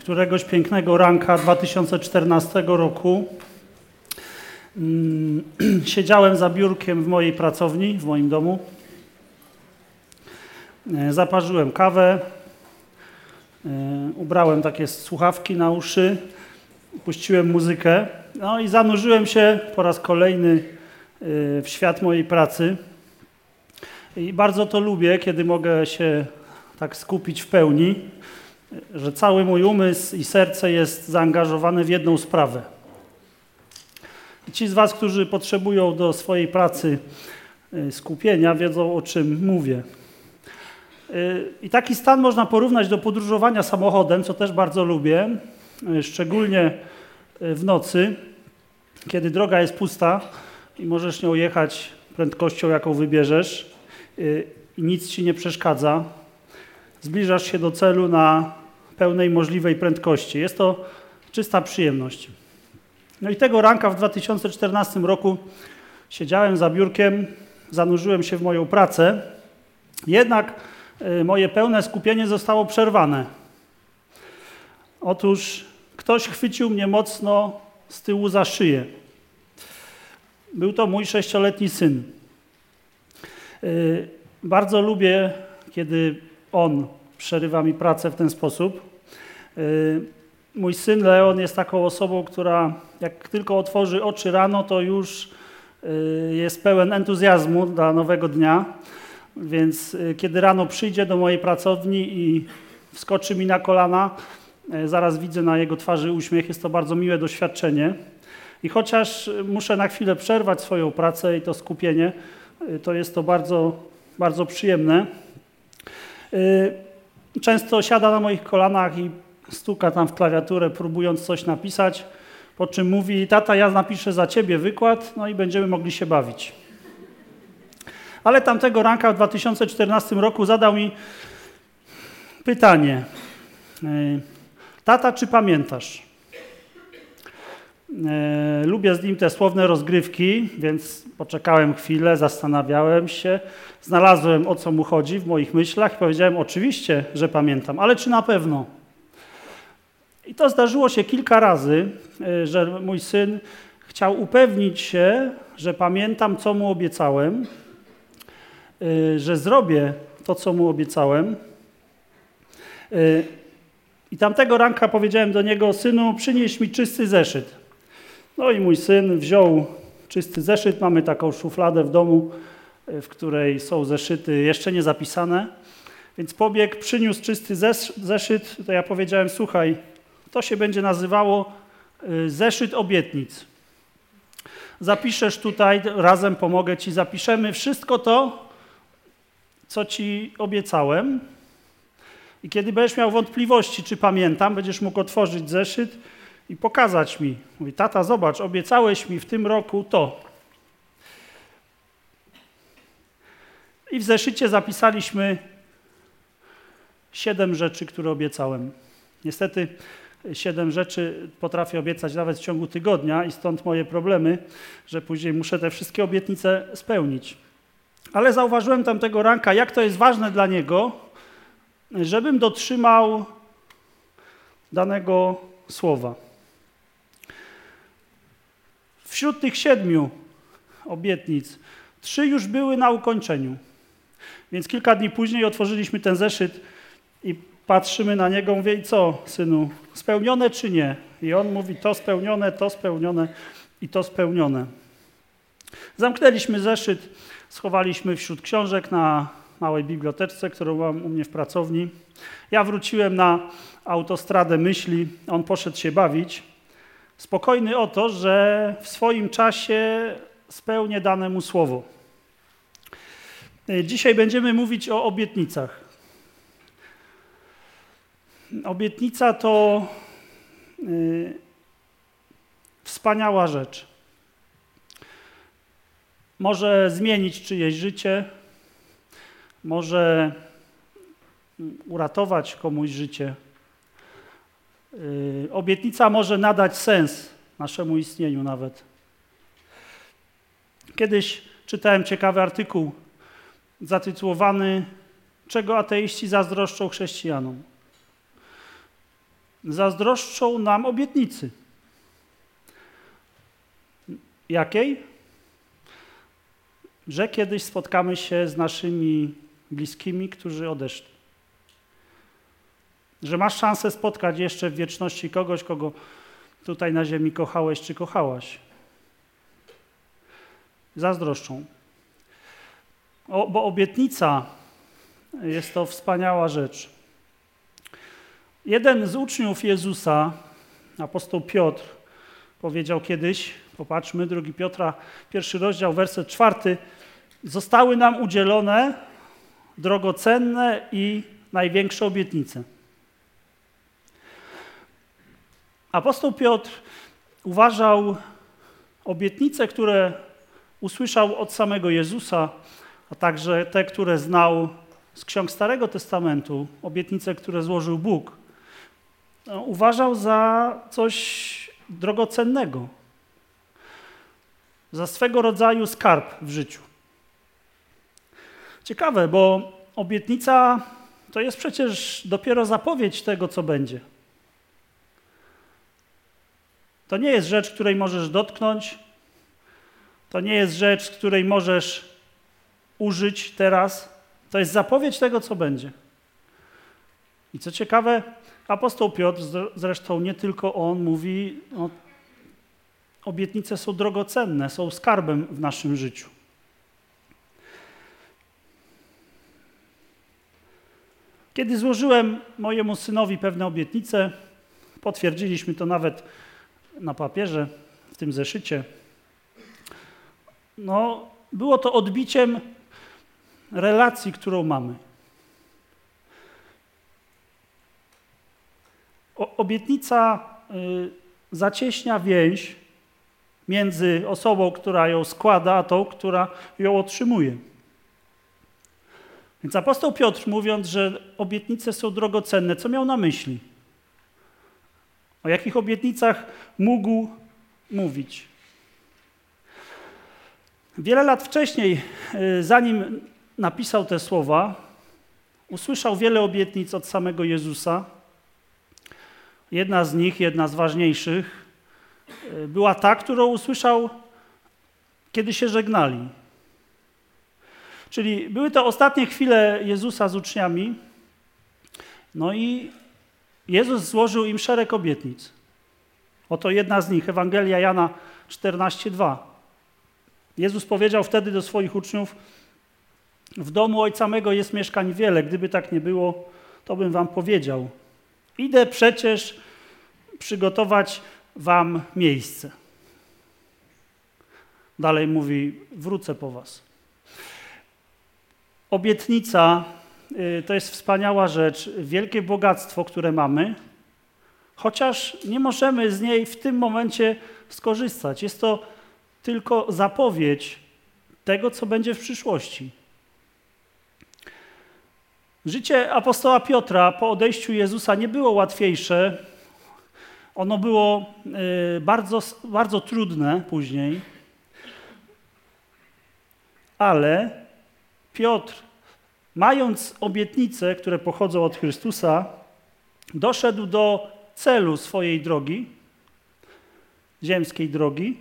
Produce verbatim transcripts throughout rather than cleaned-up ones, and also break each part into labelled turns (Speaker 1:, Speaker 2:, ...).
Speaker 1: Któregoś pięknego ranka dwa tysiące czternastego roku siedziałem za biurkiem w mojej pracowni, w moim domu. Zaparzyłem kawę, ubrałem takie słuchawki na uszy, puściłem muzykę, no i zanurzyłem się po raz kolejny w świat mojej pracy. I bardzo to lubię, kiedy mogę się tak skupić w pełni, że cały mój umysł i serce jest zaangażowane w jedną sprawę. I ci z was, którzy potrzebują do swojej pracy skupienia, wiedzą, o czym mówię. I taki stan można porównać do podróżowania samochodem, co też bardzo lubię, szczególnie w nocy, kiedy droga jest pusta i możesz nią jechać prędkością, jaką wybierzesz i nic ci nie przeszkadza. Zbliżasz się do celu na pełnej możliwej prędkości. Jest to czysta przyjemność. No i tego ranka w dwa tysiące czternastym roku siedziałem za biurkiem, zanurzyłem się w moją pracę, jednak moje pełne skupienie zostało przerwane. Otóż ktoś chwycił mnie mocno z tyłu za szyję. Był to mój sześcioletni syn. Bardzo lubię, kiedy on przerywa mi pracę w ten sposób. Mój syn Leon jest taką osobą, która jak tylko otworzy oczy rano, to już jest pełen entuzjazmu dla nowego dnia. Więc kiedy rano przyjdzie do mojej pracowni i wskoczy mi na kolana, zaraz widzę na jego twarzy uśmiech. Jest to bardzo miłe doświadczenie. I chociaż muszę na chwilę przerwać swoją pracę i to skupienie, to jest to bardzo, bardzo przyjemne. Często siada na moich kolanach i stuka tam w klawiaturę, próbując coś napisać, po czym mówi: tata, ja napiszę za ciebie wykład, no i będziemy mogli się bawić. Ale tamtego ranka w dwa tysiące czternastym roku zadał mi pytanie: tata, czy pamiętasz? Lubię z nim te słowne rozgrywki, więc poczekałem chwilę, zastanawiałem się, znalazłem, o co mu chodzi w moich myślach i powiedziałem: oczywiście, że pamiętam, ale czy na pewno? I to zdarzyło się kilka razy, że mój syn chciał upewnić się, że pamiętam, co mu obiecałem, że zrobię to, co mu obiecałem. I tamtego ranka powiedziałem do niego: synu, przynieś mi czysty zeszyt. No i mój syn wziął czysty zeszyt. Mamy taką szufladę w domu, w której są zeszyty jeszcze nie zapisane. Więc pobiegł, przyniósł czysty zeszyt. To ja powiedziałem: słuchaj, to się będzie nazywało zeszyt obietnic. Zapiszesz tutaj, razem pomogę ci, zapiszemy wszystko to, co ci obiecałem. I kiedy będziesz miał wątpliwości, czy pamiętam, będziesz mógł otworzyć zeszyt i pokazać mi. Mówi: tata, zobacz, obiecałeś mi w tym roku to. I w zeszycie zapisaliśmy siedem rzeczy, które obiecałem. Niestety siedem rzeczy potrafię obiecać nawet w ciągu tygodnia i stąd moje problemy, że później muszę te wszystkie obietnice spełnić. Ale zauważyłem tamtego ranka, jak to jest ważne dla niego, żebym dotrzymał danego słowa. Wśród tych siedmiu obietnic trzy już były na ukończeniu. Więc kilka dni później otworzyliśmy ten zeszyt i patrzymy na niego, mówię: i co, synu, spełnione czy nie? I on mówi: to spełnione, to spełnione i to spełnione. Zamknęliśmy zeszyt, schowaliśmy wśród książek na małej biblioteczce, którą mam u mnie w pracowni. Ja wróciłem na autostradę myśli, on poszedł się bawić. Spokojny o to, że w swoim czasie spełnię dane mu słowo. Dzisiaj będziemy mówić o obietnicach. Obietnica to yy, wspaniała rzecz. Może zmienić czyjeś życie, może uratować komuś życie. Yy, obietnica może nadać sens naszemu istnieniu nawet. Kiedyś czytałem ciekawy artykuł zatytułowany: czego ateiści zazdroszczą chrześcijanom. zazdroszczą nam obietnicy. Jakiej? Że kiedyś spotkamy się z naszymi bliskimi, którzy odeszli. Że masz szansę spotkać jeszcze w wieczności kogoś, kogo tutaj na ziemi kochałeś czy kochałaś. Zazdroszczą. O, bo obietnica jest to wspaniała rzecz. Jeden z uczniów Jezusa, apostoł Piotr, powiedział kiedyś, popatrzmy, drugi Piotra, pierwszy rozdział, werset czwarty, zostały nam udzielone drogocenne i największe obietnice. Apostoł Piotr uważał obietnice, które usłyszał od samego Jezusa, a także te, które znał z ksiąg Starego Testamentu, obietnice, które złożył Bóg, uważał za coś drogocennego, za swego rodzaju skarb w życiu. Ciekawe, bo obietnica to jest przecież dopiero zapowiedź tego, co będzie. To nie jest rzecz, której możesz dotknąć, to nie jest rzecz, której możesz użyć teraz. To jest zapowiedź tego, co będzie. I co ciekawe, apostoł Piotr, zresztą nie tylko on, mówi, no, obietnice są drogocenne, są skarbem w naszym życiu. Kiedy złożyłem mojemu synowi pewne obietnice, potwierdziliśmy to nawet na papierze, w tym zeszycie, no, było to odbiciem relacji, którą mamy. O, obietnica y, zacieśnia więź między osobą, która ją składa, a tą, która ją otrzymuje. Więc apostoł Piotr, mówiąc, że obietnice są drogocenne, co miał na myśli? O jakich obietnicach mógł mówić? Wiele lat wcześniej, zanim napisał te słowa, usłyszał wiele obietnic od samego Jezusa. Jedna z nich, jedna z ważniejszych, była ta, którą usłyszał, kiedy się żegnali. Czyli były to ostatnie chwile Jezusa z uczniami, no i Jezus złożył im szereg obietnic. Oto jedna z nich, Ewangelia Jana czternaście dwa. Jezus powiedział wtedy do swoich uczniów: w domu Ojca mego jest mieszkań wiele, gdyby tak nie było, to bym wam powiedział. Idę przecież przygotować wam miejsce. Dalej mówi: wrócę po was. Obietnica to jest wspaniała rzecz, wielkie bogactwo, które mamy, chociaż nie możemy z niej w tym momencie skorzystać. Jest to tylko zapowiedź tego, co będzie w przyszłości. Życie apostoła Piotra po odejściu Jezusa nie było łatwiejsze. Ono było bardzo, bardzo trudne później, ale Piotr, mając obietnice, które pochodzą od Chrystusa, doszedł do celu swojej drogi, ziemskiej drogi,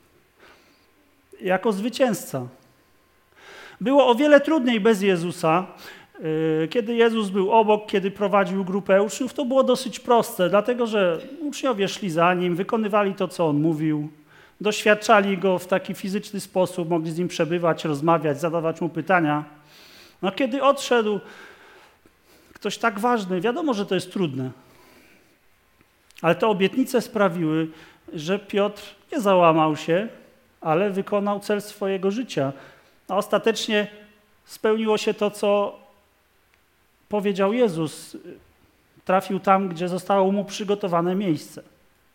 Speaker 1: jako zwycięzca. Było o wiele trudniej bez Jezusa. Kiedy Jezus był obok, kiedy prowadził grupę uczniów, to było dosyć proste, dlatego że uczniowie szli za Nim, wykonywali to, co On mówił, doświadczali Go w taki fizyczny sposób, mogli z Nim przebywać, rozmawiać, zadawać Mu pytania. No kiedy odszedł ktoś tak ważny, wiadomo, że to jest trudne. Ale te obietnice sprawiły, że Piotr nie załamał się, ale wykonał cel swojego życia. A ostatecznie spełniło się to, co powiedział Jezus. Trafił tam, gdzie zostało mu przygotowane miejsce.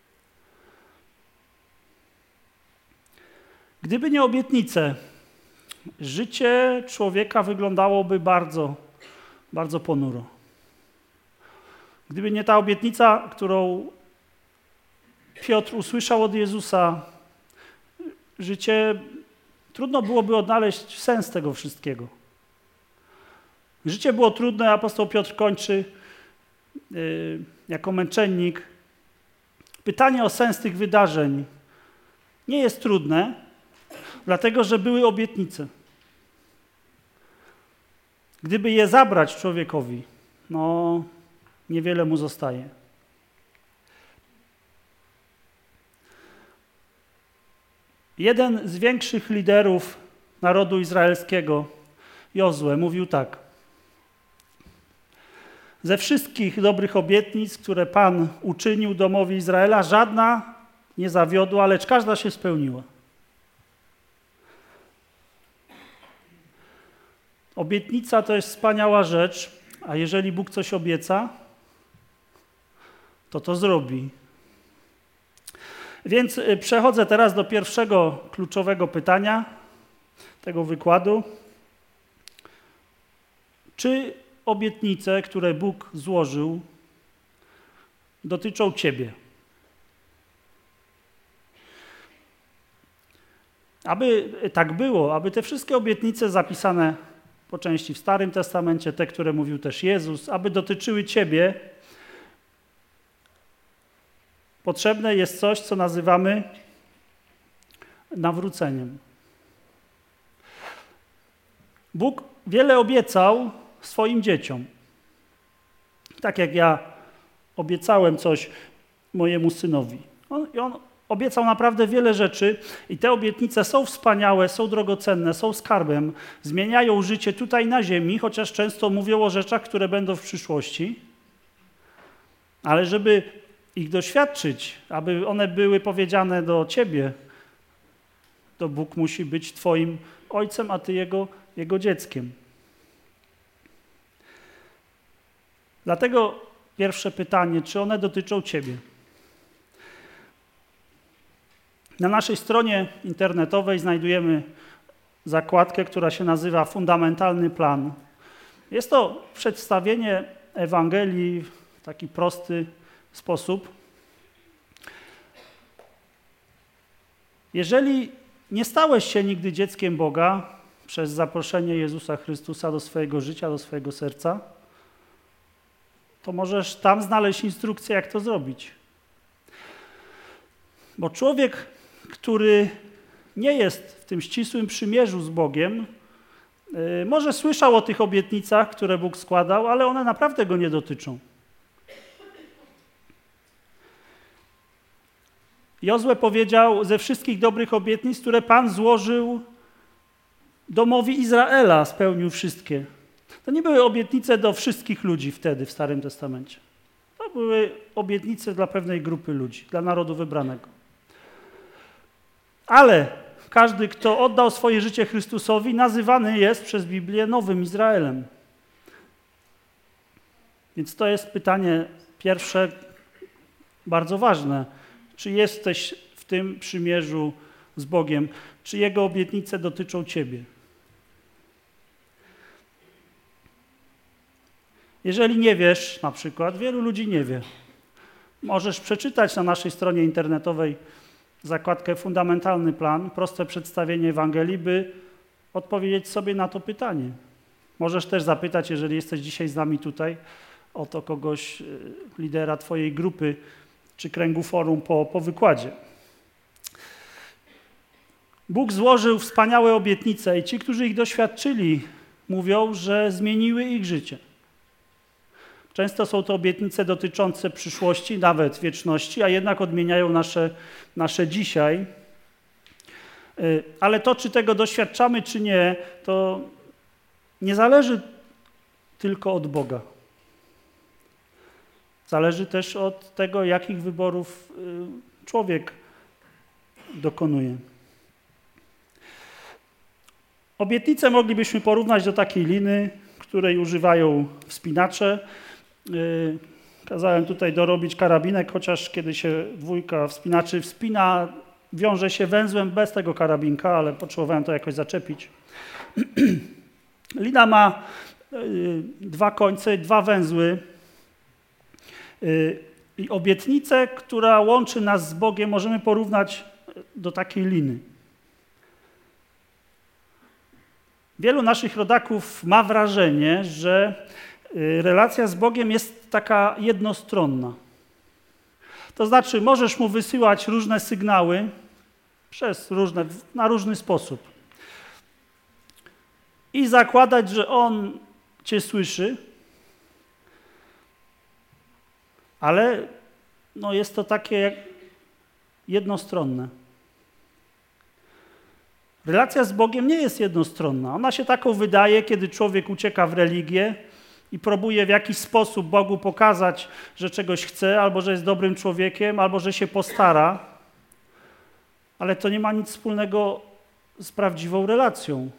Speaker 1: Gdyby nie obietnice, życie człowieka wyglądałoby bardzo, bardzo ponuro. Gdyby nie ta obietnica, którą Piotr usłyszał od Jezusa, życie, trudno byłoby odnaleźć sens tego wszystkiego. Życie było trudne, apostoł Piotr kończy. jako męczennik, pytanie o sens tych wydarzeń nie jest trudne, dlatego że były obietnice. Gdyby je zabrać człowiekowi, no niewiele mu zostaje. Jeden z większych liderów narodu izraelskiego, Jozue, mówił tak: ze wszystkich dobrych obietnic, które Pan uczynił domowi Izraela, żadna nie zawiodła, lecz każda się spełniła. Obietnica to jest wspaniała rzecz, a jeżeli Bóg coś obieca, to to zrobi. Więc przechodzę teraz do pierwszego kluczowego pytania tego wykładu. Czy obietnice, które Bóg złożył, dotyczą ciebie? Aby tak było, aby te wszystkie obietnice zapisane po części w Starym Testamencie, te, które mówił też Jezus, aby dotyczyły ciebie, potrzebne jest coś, co nazywamy nawróceniem. Bóg wiele obiecał swoim dzieciom. Tak jak ja obiecałem coś mojemu synowi. On, i on obiecał naprawdę wiele rzeczy i te obietnice są wspaniałe, są drogocenne, są skarbem, zmieniają życie tutaj na ziemi, chociaż często mówią o rzeczach, które będą w przyszłości. Ale żeby ich doświadczyć, aby one były powiedziane do ciebie, to Bóg musi być twoim ojcem, a ty jego, jego dzieckiem. Dlatego pierwsze pytanie, czy one dotyczą ciebie? Na naszej stronie internetowej znajdujemy zakładkę, która się nazywa Fundamentalny Plan. Jest to przedstawienie Ewangelii w taki prosty sposób. Jeżeli nie stałeś się nigdy dzieckiem Boga przez zaproszenie Jezusa Chrystusa do swojego życia, do swojego serca, to możesz tam znaleźć instrukcję, jak to zrobić. Bo człowiek, który nie jest w tym ścisłym przymierzu z Bogiem, yy, może słyszał o tych obietnicach, które Bóg składał, ale one naprawdę go nie dotyczą. Jozue powiedział, ze wszystkich dobrych obietnic, które Pan złożył domowi Izraela, spełnił wszystkie. To nie były obietnice do wszystkich ludzi wtedy w Starym Testamencie. To były obietnice dla pewnej grupy ludzi, dla narodu wybranego. Ale każdy, kto oddał swoje życie Chrystusowi, nazywany jest przez Biblię Nowym Izraelem. Więc to jest pytanie pierwsze, bardzo ważne. Czy jesteś w tym przymierzu z Bogiem? Czy Jego obietnice dotyczą ciebie? Jeżeli nie wiesz, na przykład, wielu ludzi nie wie, możesz przeczytać na naszej stronie internetowej zakładkę Fundamentalny Plan, proste przedstawienie Ewangelii, by odpowiedzieć sobie na to pytanie. Możesz też zapytać, jeżeli jesteś dzisiaj z nami tutaj, o to kogoś, lidera twojej grupy czy kręgu forum po, po wykładzie. Bóg złożył wspaniałe obietnice i ci, którzy ich doświadczyli, mówią, że zmieniły ich życie. Często są to obietnice dotyczące przyszłości, nawet wieczności, a jednak odmieniają nasze, nasze dzisiaj. Ale to, czy tego doświadczamy, czy nie, to nie zależy tylko od Boga. Zależy też od tego, jakich wyborów człowiek dokonuje. Obietnice moglibyśmy porównać do takiej liny, której używają wspinacze. Kazałem tutaj dorobić karabinek, chociaż kiedy się dwójka wspinaczy wspina, wiąże się węzłem bez tego karabinka, ale potrzebowałem to jakoś zaczepić. Lina ma dwa końce, dwa węzły i obietnicę, która łączy nas z Bogiem, możemy porównać do takiej liny. Wielu naszych rodaków ma wrażenie, że relacja z Bogiem jest jest taka jednostronna. To znaczy, możesz mu wysyłać różne sygnały przez różne, na różny sposób i zakładać, że on cię słyszy, ale no jest to takie jak jednostronne. Relacja z Bogiem nie jest jednostronna. Ona się taką wydaje, kiedy człowiek ucieka w religię i próbuje w jakiś sposób Bogu pokazać, że czegoś chce, albo że jest dobrym człowiekiem, albo że się postara, ale to nie ma nic wspólnego z prawdziwą relacją.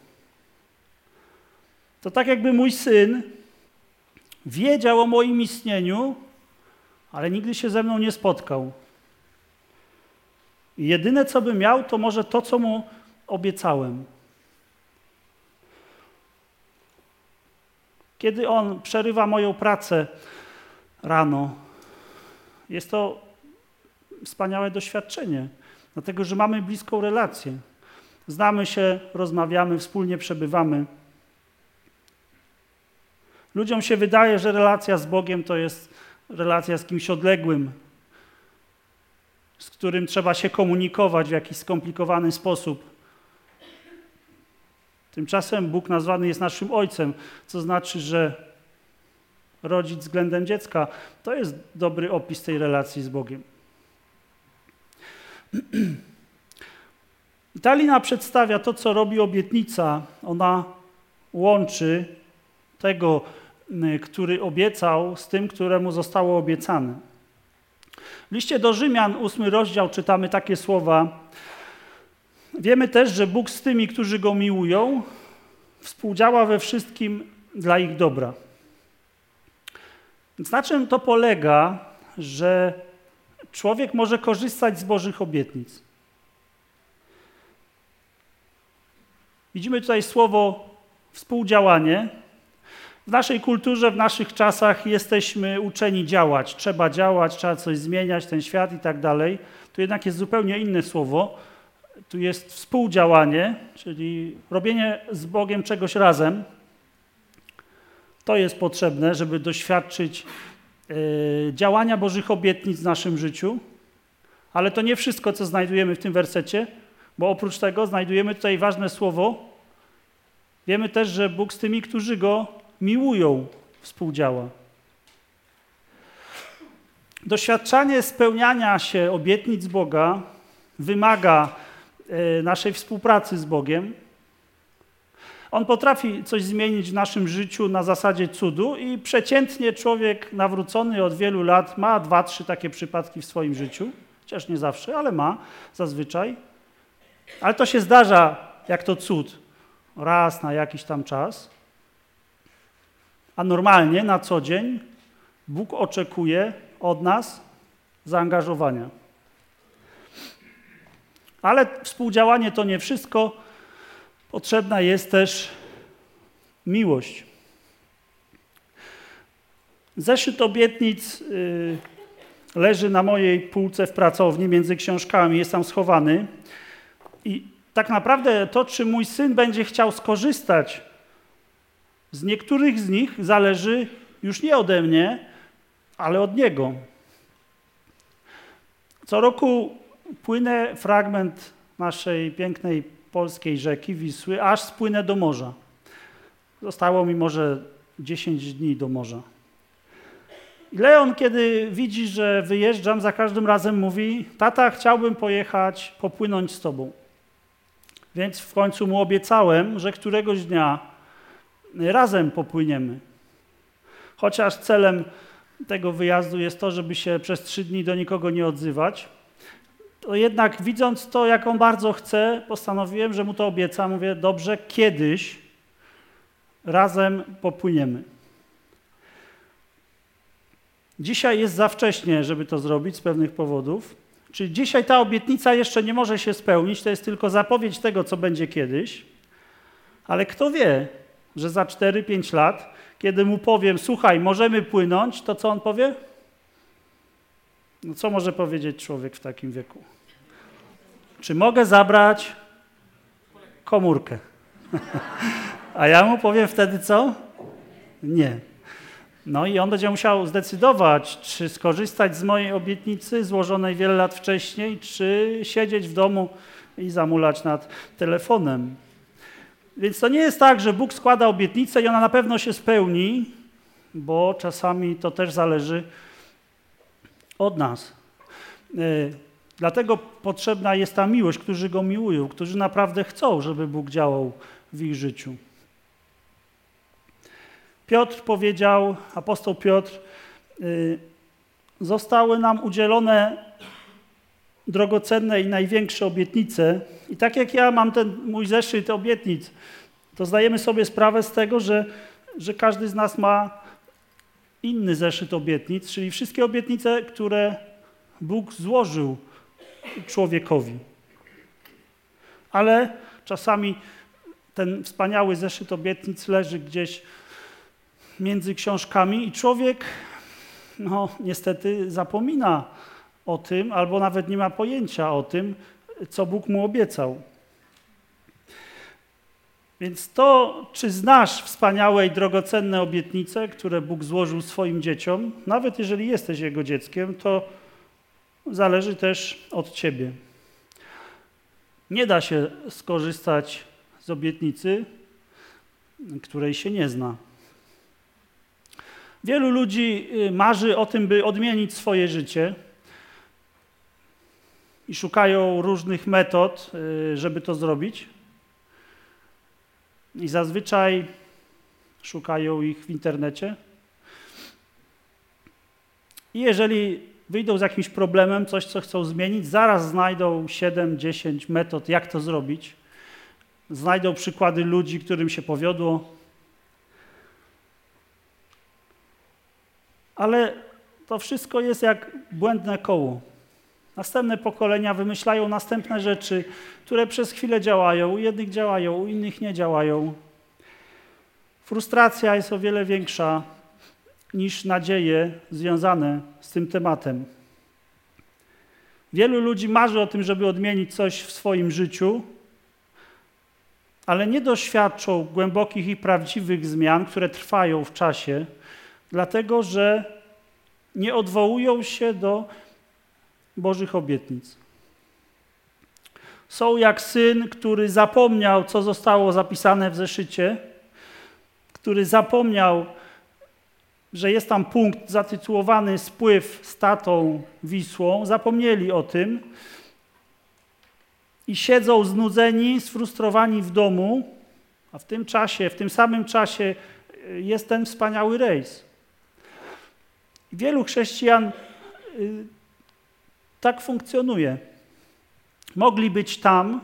Speaker 1: To tak jakby mój syn wiedział o moim istnieniu, ale nigdy się ze mną nie spotkał. I jedyne, co by miał, to może to, co mu obiecałem. Kiedy on przerywa moją pracę rano, jest to wspaniałe doświadczenie, dlatego że mamy bliską relację. Znamy się, rozmawiamy, wspólnie przebywamy. Ludziom się wydaje, że relacja z Bogiem to jest relacja z kimś odległym, z którym trzeba się komunikować w jakiś skomplikowany sposób. Tymczasem Bóg nazwany jest naszym Ojcem, co znaczy, że rodzic względem dziecka to jest dobry opis tej relacji z Bogiem. Ta lina przedstawia to, co robi obietnica. Ona łączy tego, który obiecał, z tym, któremu zostało obiecane. W liście do Rzymian, ósmy rozdział, czytamy takie słowa. Wiemy też, że Bóg z tymi, którzy Go miłują, współdziała we wszystkim dla ich dobra. Więc na czym to polega, że człowiek może korzystać z Bożych obietnic? Widzimy tutaj słowo współdziałanie. W naszej kulturze, w naszych czasach jesteśmy uczeni działać. Trzeba działać, trzeba coś zmieniać, ten świat i tak dalej. Tu jednak jest zupełnie inne słowo. Tu jest współdziałanie, czyli robienie z Bogiem czegoś razem. To jest potrzebne, żeby doświadczyć yy, działania Bożych obietnic w naszym życiu. Ale to nie wszystko, co znajdujemy w tym wersecie, bo oprócz tego znajdujemy tutaj ważne słowo. Wiemy też, że Bóg z tymi, którzy Go miłują, współdziała. Doświadczanie spełniania się obietnic Boga wymaga y, naszej współpracy z Bogiem. On potrafi coś zmienić w naszym życiu na zasadzie cudu i przeciętnie człowiek nawrócony od wielu lat ma dwa, trzy takie przypadki w swoim życiu. Chociaż nie zawsze, ale ma zazwyczaj. Ale to się zdarza jak to cud. Raz na jakiś tam czas. A normalnie, na co dzień, Bóg oczekuje od nas zaangażowania. Ale współdziałanie to nie wszystko. Potrzebna jest też miłość. Zeszyt obietnic yy, leży na mojej półce w pracowni między książkami, jest tam schowany. I tak naprawdę to, czy mój syn będzie chciał skorzystać z niektórych z nich, zależy już nie ode mnie, ale od niego. Co roku płynę fragment naszej pięknej polskiej rzeki Wisły, aż spłynę do morza. Zostało mi może dziesięć dni do morza. I Leon, kiedy widzi, że wyjeżdżam, za każdym razem mówi: tata, chciałbym pojechać, popłynąć z tobą. Więc w końcu mu obiecałem, że któregoś dnia razem popłyniemy. Chociaż celem tego wyjazdu jest to, żeby się przez trzy dni do nikogo nie odzywać, to jednak widząc to, jak on bardzo chce, postanowiłem, że mu to obiecam. Mówię: dobrze, kiedyś razem popłyniemy. Dzisiaj jest za wcześnie, żeby to zrobić z pewnych powodów. Czyli dzisiaj ta obietnica jeszcze nie może się spełnić, to jest tylko zapowiedź tego, co będzie kiedyś. Ale kto wie, że za cztery pięć lat, kiedy mu powiem: słuchaj, możemy płynąć, to co on powie? No co może powiedzieć człowiek w takim wieku? Czy mogę zabrać komórkę? A ja mu powiem wtedy co? Nie. No i on będzie musiał zdecydować, czy skorzystać z mojej obietnicy złożonej wiele lat wcześniej, czy siedzieć w domu i zamulać nad telefonem. Więc to nie jest tak, że Bóg składa obietnicę i ona na pewno się spełni, bo czasami to też zależy od nas. Dlatego potrzebna jest ta miłość, którzy Go miłują, którzy naprawdę chcą, żeby Bóg działał w ich życiu. Piotr powiedział, apostoł Piotr, zostały nam udzielone drogocenne i największe obietnice. I tak jak ja mam ten mój zeszyt obietnic, to zdajemy sobie sprawę z tego, że, że każdy z nas ma inny zeszyt obietnic, czyli wszystkie obietnice, które Bóg złożył człowiekowi. Ale czasami ten wspaniały zeszyt obietnic leży gdzieś między książkami i człowiek, no niestety zapomina o tym, albo nawet nie ma pojęcia o tym, co Bóg mu obiecał. Więc to, czy znasz wspaniałe i drogocenne obietnice, które Bóg złożył swoim dzieciom, nawet jeżeli jesteś Jego dzieckiem, to zależy też od ciebie. Nie da się skorzystać z obietnicy, której się nie zna. Wielu ludzi marzy o tym, by odmienić swoje życie i szukają różnych metod, żeby to zrobić. I zazwyczaj szukają ich w internecie. I jeżeli wyjdą z jakimś problemem, coś, co chcą zmienić, zaraz znajdą siedem, dziesięć metod, jak to zrobić. Znajdą przykłady ludzi, którym się powiodło. Ale to wszystko jest jak błędne koło. Następne pokolenia wymyślają następne rzeczy, które przez chwilę działają. U jednych działają, u innych nie działają. Frustracja jest o wiele większa niż nadzieje związane z tym tematem. Wielu ludzi marzy o tym, żeby odmienić coś w swoim życiu, ale nie doświadczą głębokich i prawdziwych zmian, które trwają w czasie, dlatego że nie odwołują się do Bożych obietnic. Są jak syn, który zapomniał, co zostało zapisane w zeszycie, który zapomniał, że jest tam punkt zatytułowany Spływ z tatą Wisłą. Zapomnieli o tym i siedzą znudzeni, sfrustrowani w domu, a w tym czasie, w tym samym czasie jest ten wspaniały rejs. Wielu chrześcijan y, tak funkcjonuje. Mogli być tam,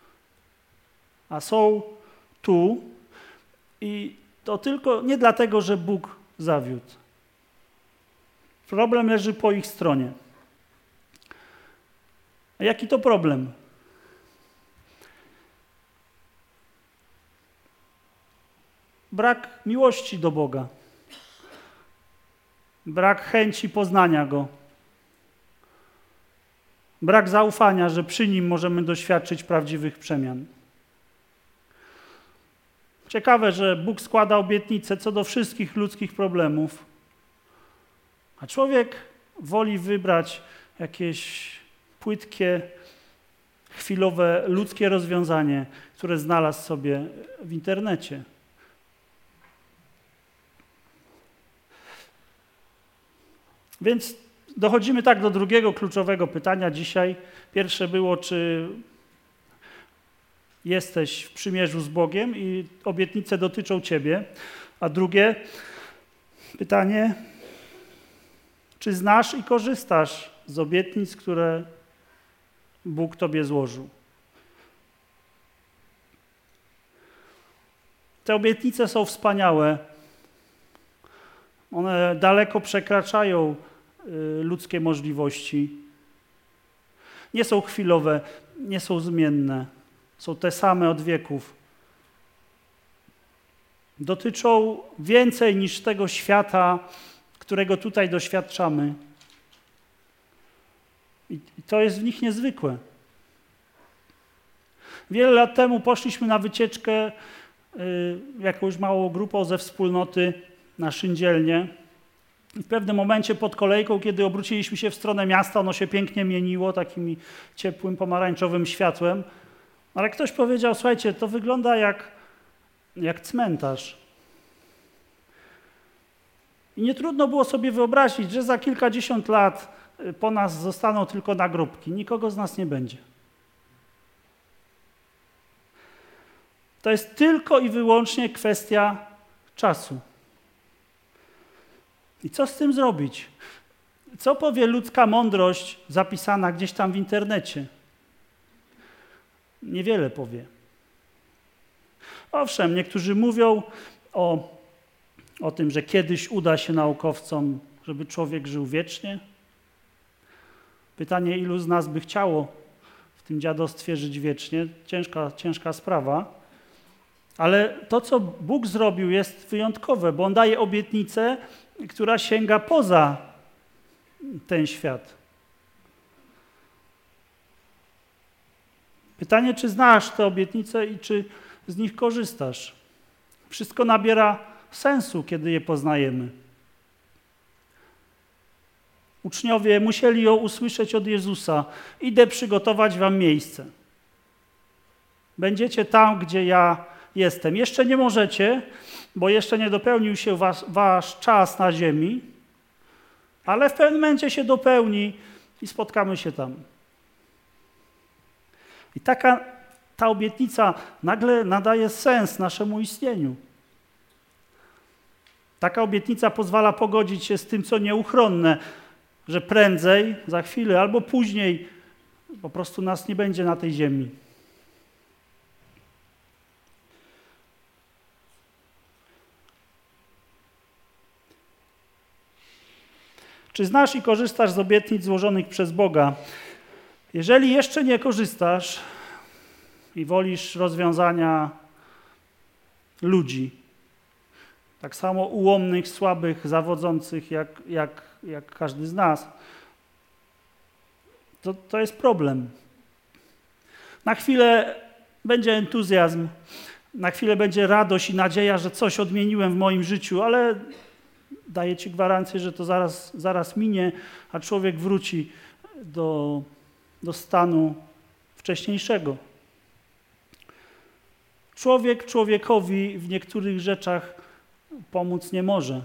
Speaker 1: a są tu i to tylko nie dlatego, że Bóg zawiódł. Problem leży po ich stronie. A jaki to problem? Brak miłości do Boga. Brak chęci poznania Go. Brak zaufania, że przy Nim możemy doświadczyć prawdziwych przemian. Ciekawe, że Bóg składa obietnice co do wszystkich ludzkich problemów, a człowiek woli wybrać jakieś płytkie, chwilowe, ludzkie rozwiązanie, które znalazł sobie w internecie. Więc dochodzimy tak do drugiego kluczowego pytania dzisiaj. Pierwsze było, czy jesteś w przymierzu z Bogiem i obietnice dotyczą ciebie. A drugie pytanie, czy znasz i korzystasz z obietnic, które Bóg tobie złożył? Te obietnice są wspaniałe. One daleko przekraczają y, ludzkie możliwości. Nie są chwilowe, nie są zmienne. Są te same od wieków. Dotyczą więcej niż tego świata, którego tutaj doświadczamy. I, i to jest w nich niezwykłe. Wiele lat temu poszliśmy na wycieczkę y, jakąś małą grupą ze wspólnoty na Szyndzielnię W pewnym momencie pod kolejką, kiedy obróciliśmy się w stronę miasta, ono się pięknie mieniło takim ciepłym, pomarańczowym światłem. Ale ktoś powiedział, słuchajcie, to wygląda jak, jak cmentarz. I nie trudno było sobie wyobrazić, że za kilkadziesiąt lat po nas zostaną tylko nagrobki. Nikogo z nas nie będzie. To jest tylko i wyłącznie kwestia czasu. I co z tym zrobić? Co powie ludzka mądrość zapisana gdzieś tam w internecie? Niewiele powie. Owszem, niektórzy mówią o, o tym, że kiedyś uda się naukowcom, żeby człowiek żył wiecznie. Pytanie, ilu z nas by chciało w tym dziadostwie żyć wiecznie? Ciężka, ciężka sprawa. Ale to, co Bóg zrobił, jest wyjątkowe, bo On daje obietnicę, która sięga poza ten świat. Pytanie, czy znasz te obietnice i czy z nich korzystasz? Wszystko nabiera sensu, kiedy je poznajemy. Uczniowie musieli ją usłyszeć od Jezusa. Idę przygotować wam miejsce. Będziecie tam, gdzie ja jestem. Jeszcze nie możecie, bo jeszcze nie dopełnił się wasz, wasz czas na ziemi, ale w pewnym momencie się dopełni i spotkamy się tam. I taka ta obietnica nagle nadaje sens naszemu istnieniu. Taka obietnica pozwala pogodzić się z tym, co nieuchronne, że prędzej, za chwilę albo później po prostu nas nie będzie na tej ziemi. Czy znasz i korzystasz z obietnic złożonych przez Boga? Jeżeli jeszcze nie korzystasz i wolisz rozwiązania ludzi, tak samo ułomnych, słabych, zawodzących jak, jak, jak każdy z nas, to, to jest problem. Na chwilę będzie entuzjazm, na chwilę będzie radość i nadzieja, że coś odmieniłem w moim życiu, ale daję ci gwarancję, że to zaraz, zaraz minie, a człowiek wróci do, do stanu wcześniejszego. Człowiek człowiekowi w niektórych rzeczach pomóc nie może.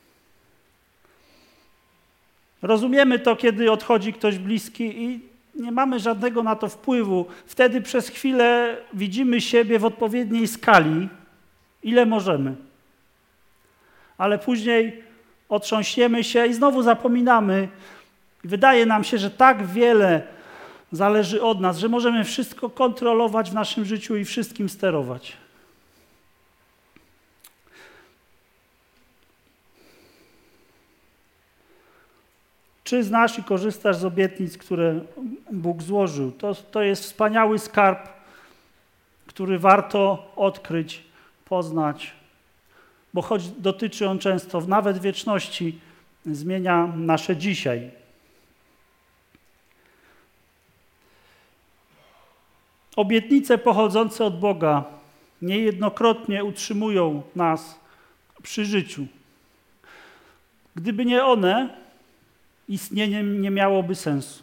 Speaker 1: Rozumiemy to, kiedy odchodzi ktoś bliski i nie mamy żadnego na to wpływu. Wtedy przez chwilę widzimy siebie w odpowiedniej skali, ile możemy. Ale później otrząśniemy się i znowu zapominamy. Wydaje nam się, że tak wiele zależy od nas, że możemy wszystko kontrolować w naszym życiu i wszystkim sterować. Czy znasz i korzystasz z obietnic, które Bóg złożył? To, to jest wspaniały skarb, który warto odkryć, poznać, bo choć dotyczy on często nawet wieczności, zmienia nasze dzisiaj. Obietnice pochodzące od Boga niejednokrotnie utrzymują nas przy życiu. Gdyby nie one, istnienie nie miałoby sensu.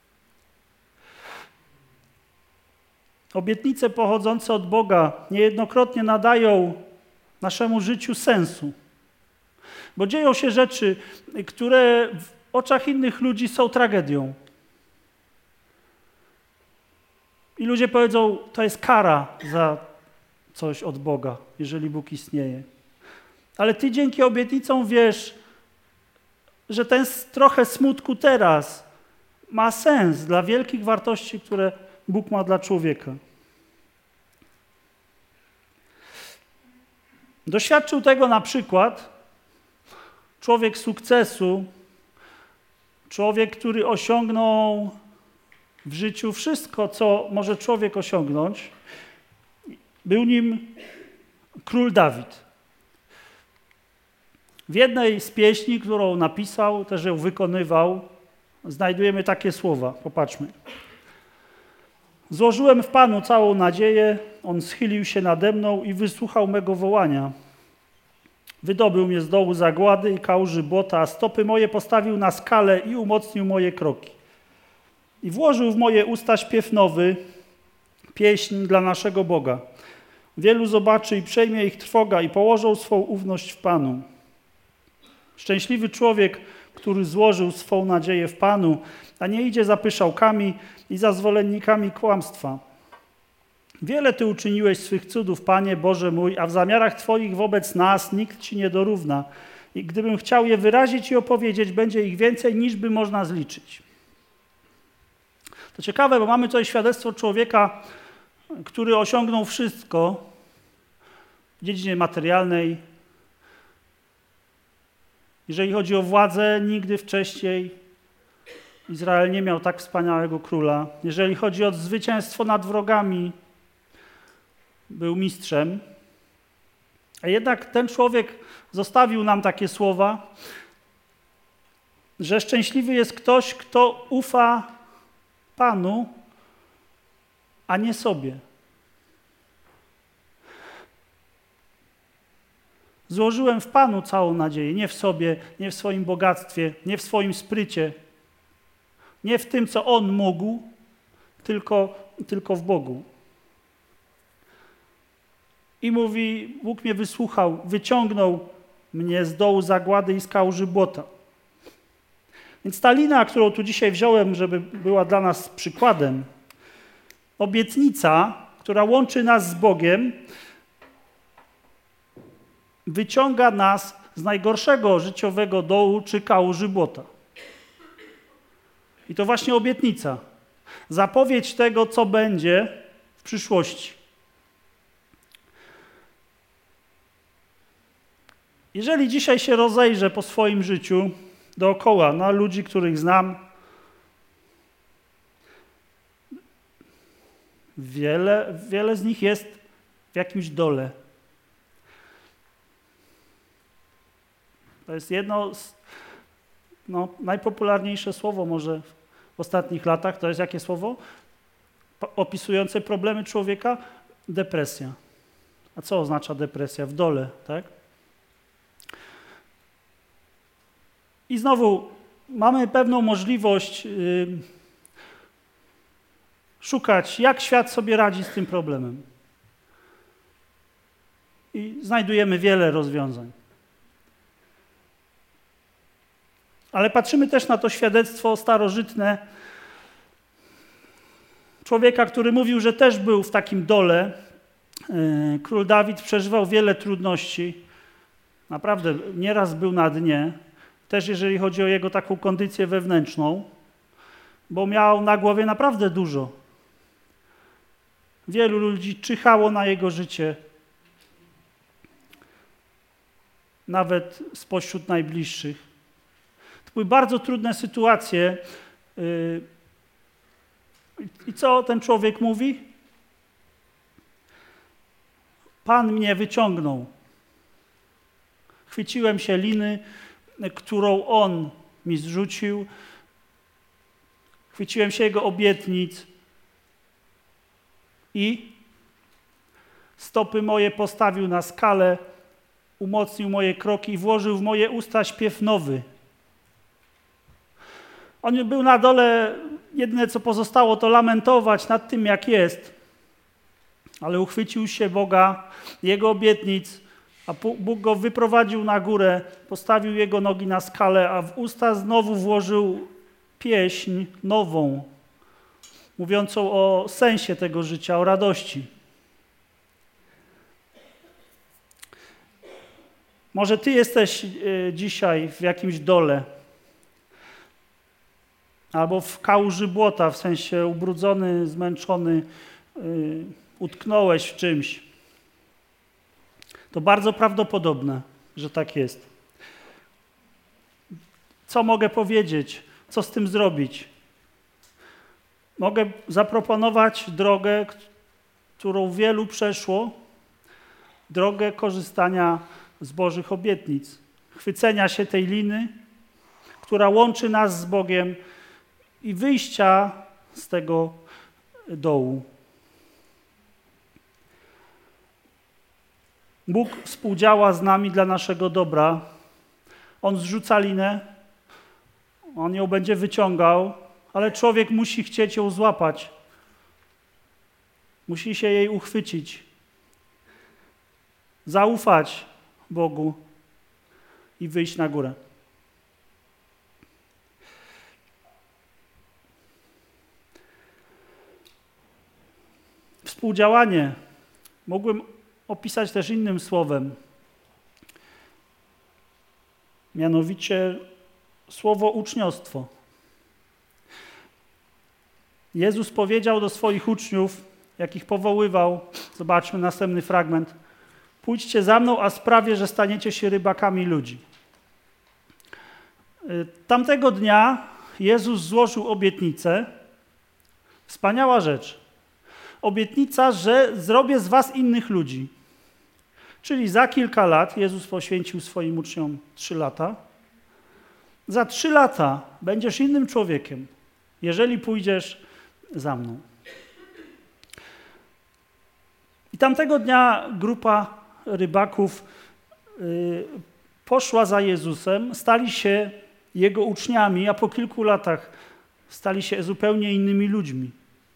Speaker 1: Obietnice pochodzące od Boga niejednokrotnie nadają naszemu życiu sensu. Bo dzieją się rzeczy, które w oczach innych ludzi są tragedią. I ludzie powiedzą, to jest kara za coś od Boga, jeżeli Bóg istnieje. Ale ty dzięki obietnicom wiesz, że ten trochę smutku teraz ma sens dla wielkich wartości, które Bóg ma dla człowieka. Doświadczył tego na przykład człowiek sukcesu, człowiek, który osiągnął w życiu wszystko, co może człowiek osiągnąć. Był nim król Dawid. W jednej z pieśni, którą napisał, też ją wykonywał, znajdujemy takie słowa. Popatrzmy. Złożyłem w Panu całą nadzieję, On schylił się nade mną i wysłuchał mego wołania. Wydobył mnie z dołu zagłady i kałuży błota, a stopy moje postawił na skalę i umocnił moje kroki. I włożył w moje usta śpiew nowy, pieśń dla naszego Boga. Wielu zobaczy i przejmie ich trwoga i położą swą ufność w Panu. Szczęśliwy człowiek, który złożył swą nadzieję w Panu, a nie idzie za pyszałkami i za zwolennikami kłamstwa. Wiele Ty uczyniłeś swych cudów, Panie Boże mój, a w zamiarach Twoich wobec nas nikt Ci nie dorówna. I gdybym chciał je wyrazić i opowiedzieć, będzie ich więcej, niż by można zliczyć. To ciekawe, bo mamy tutaj świadectwo człowieka, który osiągnął wszystko w dziedzinie materialnej. Jeżeli chodzi o władzę, nigdy wcześniej Izrael nie miał tak wspaniałego króla. Jeżeli chodzi o zwycięstwo nad wrogami, był mistrzem. A jednak ten człowiek zostawił nam takie słowa, że szczęśliwy jest ktoś, kto ufa Panu, a nie sobie. Złożyłem w Panu całą nadzieję, nie w sobie, nie w swoim bogactwie, nie w swoim sprycie, nie w tym, co On mógł, tylko, tylko w Bogu. I mówi, Bóg mnie wysłuchał, wyciągnął mnie z dołu zagłady i z kałuży błota. Więc ta lina, którą tu dzisiaj wziąłem, żeby była dla nas przykładem, obietnica, która łączy nas z Bogiem, wyciąga nas z najgorszego życiowego dołu czy kałuży błota. I to właśnie obietnica. Zapowiedź tego, co będzie w przyszłości. Jeżeli dzisiaj się rozejrzę po swoim życiu dookoła, na ludzi, których znam, wiele, wiele z nich jest w jakimś dole. To jest jedno z, no, najpopularniejsze słowo może w ostatnich latach. To jest jakie słowo? Opisujące problemy człowieka? Depresja. A co oznacza depresja? W dole, tak? I znowu mamy pewną możliwość yy, szukać, jak świat sobie radzi z tym problemem. I znajdujemy wiele rozwiązań. Ale patrzymy też na to świadectwo starożytne człowieka, który mówił, że też był w takim dole. Yy, król Dawid przeżywał wiele trudności. Naprawdę nieraz był na dnie. Też jeżeli chodzi o jego taką kondycję wewnętrzną, bo miał na głowie naprawdę dużo. Wielu ludzi czyhało na jego życie, nawet spośród najbliższych. To były bardzo trudne sytuacje. I co ten człowiek mówi? Pan mnie wyciągnął. Chwyciłem się liny, którą On mi zrzucił. Chwyciłem się Jego obietnic i stopy moje postawił na skalę, umocnił moje kroki i włożył w moje usta śpiew nowy. On był na dole, jedyne co pozostało to lamentować nad tym, jak jest, ale uchwycił się Boga, Jego obietnic, a Bóg go wyprowadził na górę, postawił jego nogi na skalę, a w usta znowu włożył pieśń nową, mówiącą o sensie tego życia, o radości. Może ty jesteś dzisiaj w jakimś dole, albo w kałuży błota, w sensie ubrudzony, zmęczony, utknąłeś w czymś. To bardzo prawdopodobne, że tak jest. Co mogę powiedzieć? Co z tym zrobić? Mogę zaproponować drogę, którą wielu przeszło, drogę korzystania z Bożych obietnic, chwycenia się tej liny, która łączy nas z Bogiem i wyjścia z tego dołu. Bóg współdziała z nami dla naszego dobra. On zrzuca linę, on ją będzie wyciągał, ale człowiek musi chcieć ją złapać. Musi się jej uchwycić. Zaufać Bogu i wyjść na górę. Współdziałanie mógłbym opisać też innym słowem. Mianowicie słowo uczniostwo. Jezus powiedział do swoich uczniów, jak ich powoływał, zobaczmy następny fragment: pójdźcie za mną, a sprawię, że staniecie się rybakami ludzi. Tamtego dnia Jezus złożył obietnicę. Wspaniała rzecz. Obietnica, że zrobię z was innych ludzi. Czyli za kilka lat, Jezus poświęcił swoim uczniom trzy lata, za trzy lata będziesz innym człowiekiem, jeżeli pójdziesz za mną. I tamtego dnia grupa rybaków y, poszła za Jezusem, stali się Jego uczniami, a po kilku latach stali się zupełnie innymi ludźmi.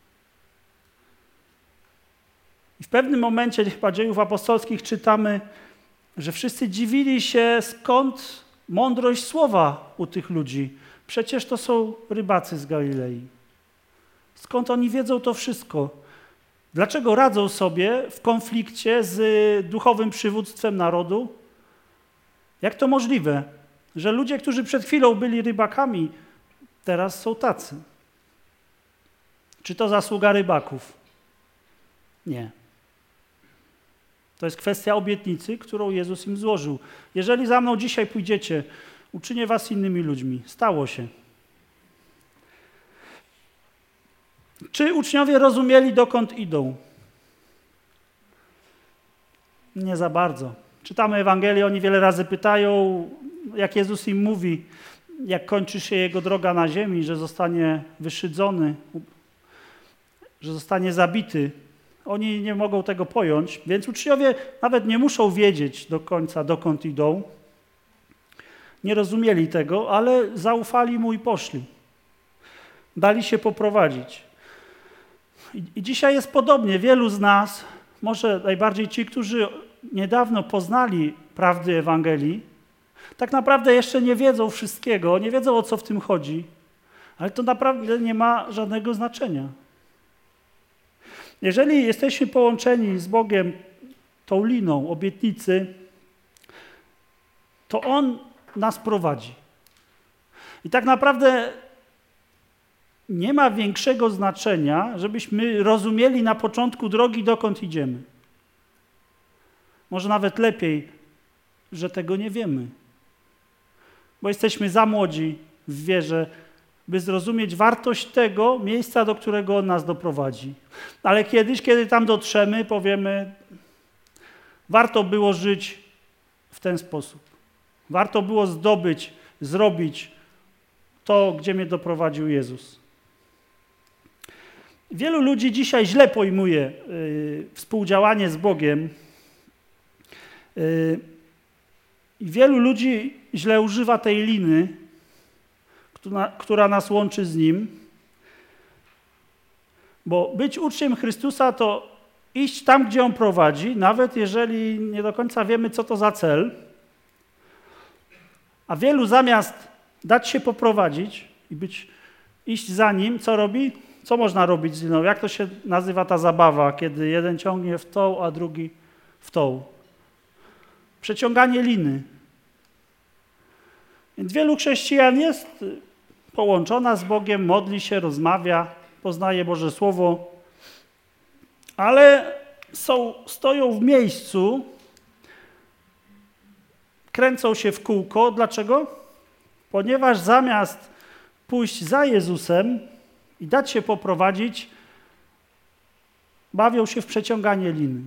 Speaker 1: I w pewnym momencie chyba Dziejów Apostolskich czytamy, że wszyscy dziwili się, skąd mądrość słowa u tych ludzi. Przecież to są rybacy z Galilei. Skąd oni wiedzą to wszystko? Dlaczego radzą sobie w konflikcie z duchowym przywództwem narodu? Jak to możliwe, że ludzie, którzy przed chwilą byli rybakami, teraz są tacy? Czy to zasługa rybaków? Nie. To jest kwestia obietnicy, którą Jezus im złożył. Jeżeli za mną dzisiaj pójdziecie, uczynię was innymi ludźmi. Stało się. Czy uczniowie rozumieli, dokąd idą? Nie za bardzo. Czytamy Ewangelię, oni wiele razy pytają, jak Jezus im mówi, jak kończy się Jego droga na ziemi, że zostanie wyszydzony, że zostanie zabity. Oni nie mogą tego pojąć, więc uczniowie nawet nie muszą wiedzieć do końca, dokąd idą. Nie rozumieli tego, ale zaufali Mu i poszli. Dali się poprowadzić. I, i dzisiaj jest podobnie. Wielu z nas, może najbardziej ci, którzy niedawno poznali prawdy Ewangelii, tak naprawdę jeszcze nie wiedzą wszystkiego, nie wiedzą, o co w tym chodzi, ale to naprawdę nie ma żadnego znaczenia. Jeżeli jesteśmy połączeni z Bogiem tą liną obietnicy, to On nas prowadzi. I tak naprawdę nie ma większego znaczenia, żebyśmy rozumieli na początku drogi, dokąd idziemy. Może nawet lepiej, że tego nie wiemy. Bo jesteśmy za młodzi w wierze, by zrozumieć wartość tego miejsca, do którego On nas doprowadzi. Ale kiedyś, kiedy tam dotrzemy, powiemy, warto było żyć w ten sposób. Warto było zdobyć, zrobić to, gdzie mnie doprowadził Jezus. Wielu ludzi dzisiaj źle pojmuje yy, współdziałanie z Bogiem. Yy, I wielu ludzi źle używa tej liny, która, która nas łączy z Nim. Bo być uczniem Chrystusa to iść tam, gdzie On prowadzi, nawet jeżeli nie do końca wiemy, co to za cel. A wielu zamiast dać się poprowadzić i być, iść za Nim, co robi? Co można robić z liną? Jak to się nazywa ta zabawa, kiedy jeden ciągnie w tą, a drugi w tą? Przeciąganie liny. Więc wielu chrześcijan jest połączona z Bogiem, modli się, rozmawia, poznaje Boże Słowo, ale są, stoją w miejscu, kręcą się w kółko. Dlaczego? Ponieważ zamiast pójść za Jezusem i dać się poprowadzić, bawią się w przeciąganie liny.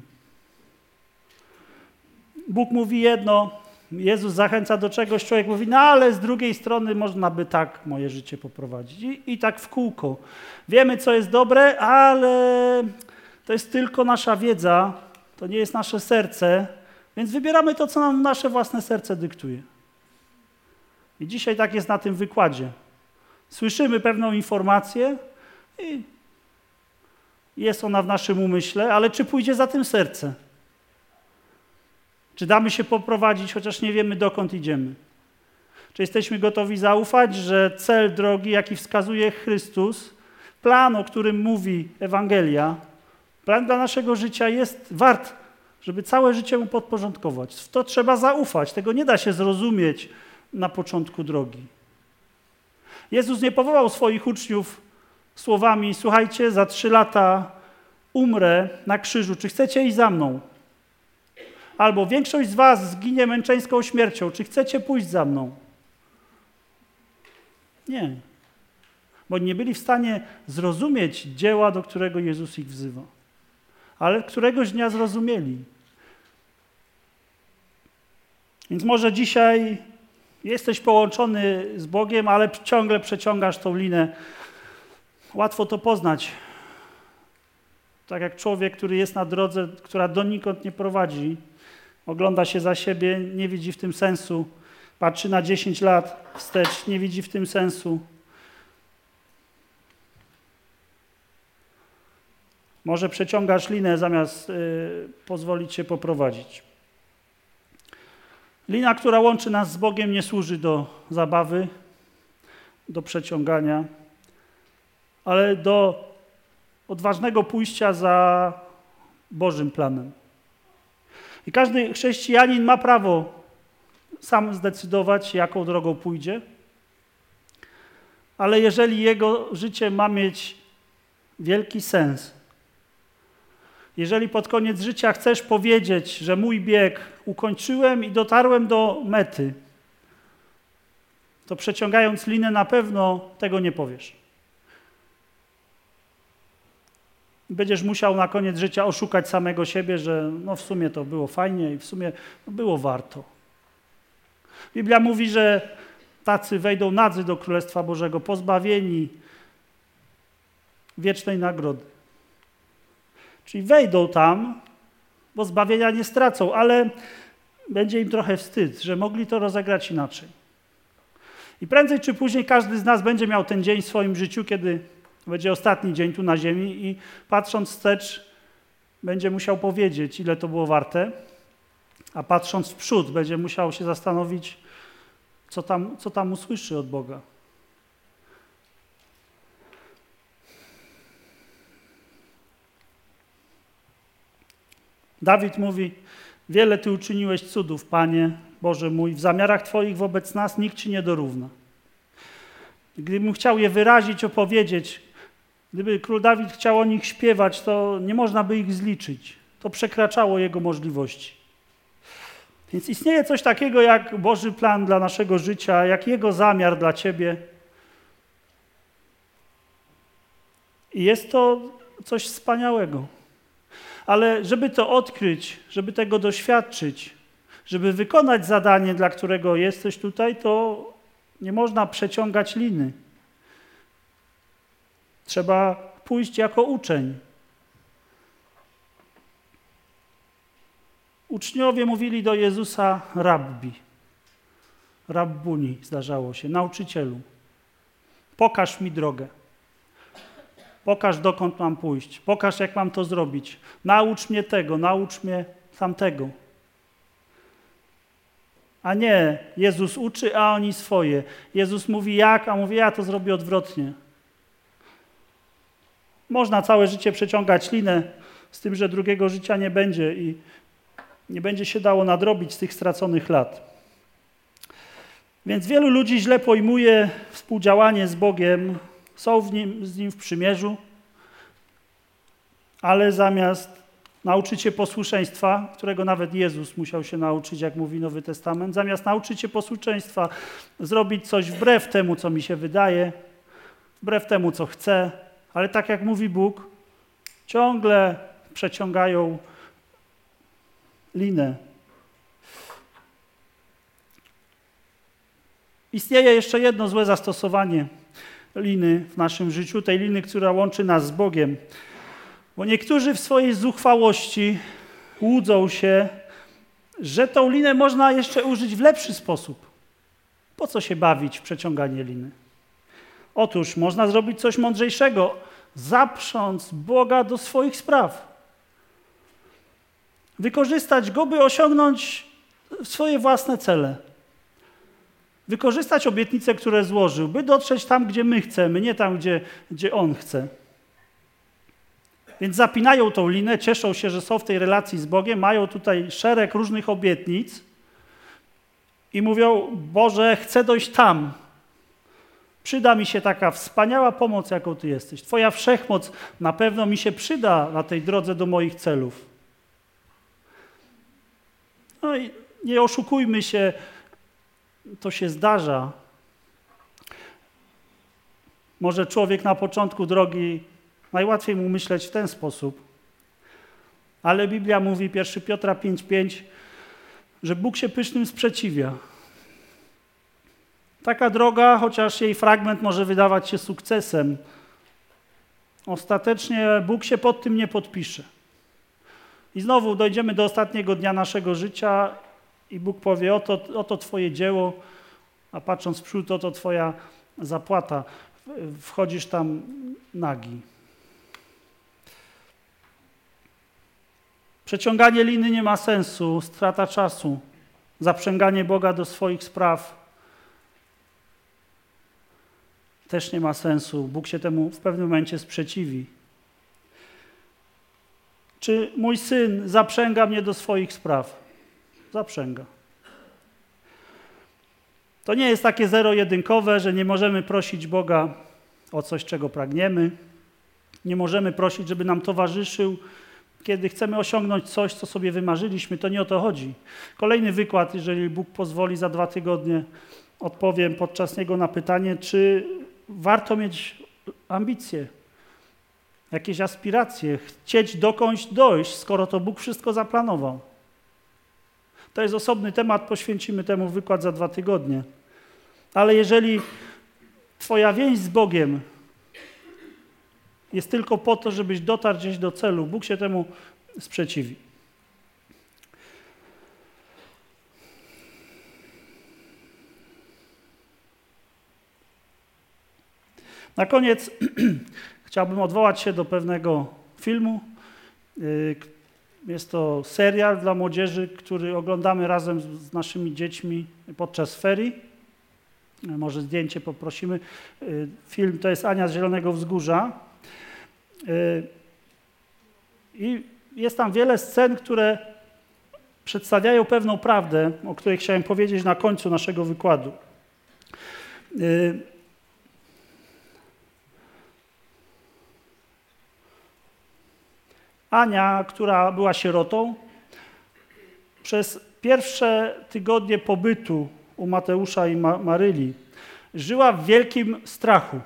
Speaker 1: Bóg mówi jedno, Jezus zachęca do czegoś, człowiek mówi, no ale z drugiej strony można by tak moje życie poprowadzić. I, i tak w kółko. Wiemy, co jest dobre, ale to jest tylko nasza wiedza, to nie jest nasze serce, Więc wybieramy to, co nam nasze własne serce dyktuje. I dzisiaj tak jest na tym wykładzie. Słyszymy pewną informację i jest ona w naszym umyśle, ale czy pójdzie za tym serce? Czy damy się poprowadzić, chociaż nie wiemy, dokąd idziemy? Czy jesteśmy gotowi zaufać, że cel drogi, jaki wskazuje Chrystus, plan, o którym mówi Ewangelia, plan dla naszego życia jest wart, żeby całe życie mu podporządkować. W to trzeba zaufać. Tego nie da się zrozumieć na początku drogi. Jezus nie powołał swoich uczniów słowami: słuchajcie, za trzy lata umrę na krzyżu, czy chcecie iść za mną? Albo większość z was zginie męczeńską śmiercią, czy chcecie pójść za mną? Nie. Bo nie byli w stanie zrozumieć dzieła, do którego Jezus ich wzywa. Ale któregoś dnia zrozumieli. Więc może dzisiaj jesteś połączony z Bogiem, ale ciągle przeciągasz tą linę. Łatwo to poznać. Tak jak człowiek, który jest na drodze, która donikąd nie prowadzi, ogląda się za siebie, nie widzi w tym sensu, patrzy na dziesięć lat wstecz, nie widzi w tym sensu. Może przeciągasz linę, zamiast y, pozwolić się poprowadzić. Lina, która łączy nas z Bogiem, nie służy do zabawy, do przeciągania, ale do odważnego pójścia za Bożym planem. I każdy chrześcijanin ma prawo sam zdecydować, jaką drogą pójdzie, ale jeżeli jego życie ma mieć wielki sens, jeżeli pod koniec życia chcesz powiedzieć, że mój bieg ukończyłem i dotarłem do mety, to przeciągając linę na pewno tego nie powiesz. Będziesz musiał na koniec życia oszukać samego siebie, że no w sumie to było fajnie i w sumie no było warto. Biblia mówi, że tacy wejdą nadzy do Królestwa Bożego, pozbawieni wiecznej nagrody. Czyli wejdą tam, bo zbawienia nie stracą, ale będzie im trochę wstyd, że mogli to rozegrać inaczej. I prędzej czy później każdy z nas będzie miał ten dzień w swoim życiu, kiedy będzie ostatni dzień tu na ziemi i patrząc wstecz będzie musiał powiedzieć, ile to było warte, a patrząc w przód będzie musiał się zastanowić, co tam, co tam usłyszy od Boga. Dawid mówi: wiele Ty uczyniłeś cudów, Panie Boże mój, w zamiarach Twoich wobec nas nikt Ci nie dorówna. Gdybym chciał je wyrazić, opowiedzieć, gdyby król Dawid chciał o nich śpiewać, to nie można by ich zliczyć. To przekraczało jego możliwości. Więc istnieje coś takiego jak Boży plan dla naszego życia, jak Jego zamiar dla Ciebie. I jest to coś wspaniałego. Ale żeby to odkryć, żeby tego doświadczyć, żeby wykonać zadanie, dla którego jesteś tutaj, to nie można przeciągać liny. Trzeba pójść jako uczeń. Uczniowie mówili do Jezusa rabbi. Rabbuni zdarzało się, nauczycielu. Pokaż mi drogę. Pokaż, dokąd mam pójść. Pokaż, jak mam to zrobić. Naucz mnie tego, naucz mnie tamtego. A nie, Jezus uczy, a oni swoje. Jezus mówi jak, a mówi ja to zrobię odwrotnie. Można całe życie przeciągać linę z tym, że drugiego życia nie będzie i nie będzie się dało nadrobić z tych straconych lat. Więc wielu ludzi źle pojmuje współdziałanie z Bogiem, są w nim, z Nim w przymierzu, ale zamiast nauczyć się posłuszeństwa, którego nawet Jezus musiał się nauczyć, jak mówi Nowy Testament, zamiast nauczyć się posłuszeństwa, zrobić coś wbrew temu, co mi się wydaje, wbrew temu, co chcę, ale tak jak mówi Bóg, ciągle przeciągają linę. Istnieje jeszcze jedno złe zastosowanie liny w naszym życiu, tej liny, która łączy nas z Bogiem. Bo niektórzy w swojej zuchwałości łudzą się, że tą linę można jeszcze użyć w lepszy sposób. Po co się bawić w przeciąganie liny? Otóż można zrobić coś mądrzejszego. Zaprząc Boga do swoich spraw. Wykorzystać Go, by osiągnąć swoje własne cele. Wykorzystać obietnice, które złożył, by dotrzeć tam, gdzie my chcemy, nie tam, gdzie, gdzie On chce. Więc zapinają tą linę, cieszą się, że są w tej relacji z Bogiem, mają tutaj szereg różnych obietnic i mówią: Boże, chcę dojść tam. Przyda mi się taka wspaniała pomoc, jaką Ty jesteś. Twoja wszechmoc na pewno mi się przyda na tej drodze do moich celów. No i nie oszukujmy się, to się zdarza. Może człowiek na początku drogi, najłatwiej mu myśleć w ten sposób. Ale Biblia mówi, pierwsza Piotra pięć pięć, że Bóg się pysznym sprzeciwia. Taka droga, chociaż jej fragment może wydawać się sukcesem, ostatecznie Bóg się pod tym nie podpisze. I znowu dojdziemy do ostatniego dnia naszego życia i Bóg powie: oto, oto Twoje dzieło, a patrząc w przód, oto Twoja zapłata. Wchodzisz tam nagi. Przeciąganie liny nie ma sensu, strata czasu, zaprzęganie Boga do swoich spraw też nie ma sensu. Bóg się temu w pewnym momencie sprzeciwi. Czy mój syn zaprzęga mnie do swoich spraw? Zaprzęga. To nie jest takie zero-jedynkowe, że nie możemy prosić Boga o coś, czego pragniemy. Nie możemy prosić, żeby nam towarzyszył, kiedy chcemy osiągnąć coś, co sobie wymarzyliśmy. To nie o to chodzi. Kolejny wykład, jeżeli Bóg pozwoli, za dwa tygodnie odpowiem podczas niego na pytanie, czy warto mieć ambicje, jakieś aspiracje, chcieć dokądś dojść, skoro to Bóg wszystko zaplanował. To jest osobny temat, poświęcimy temu wykład za dwa tygodnie. Ale jeżeli Twoja więź z Bogiem jest tylko po to, żebyś dotarł gdzieś do celu, Bóg się temu sprzeciwi. Na koniec chciałbym odwołać się do pewnego filmu. Jest to serial dla młodzieży, który oglądamy razem z naszymi dziećmi podczas ferii. Może zdjęcie poprosimy. Film to jest Ania z Zielonego Wzgórza. I jest tam wiele scen, które przedstawiają pewną prawdę, o której chciałem powiedzieć na końcu naszego wykładu. Ania, która była sierotą, przez pierwsze tygodnie pobytu u Mateusza i Ma- Maryli żyła w wielkim strachu.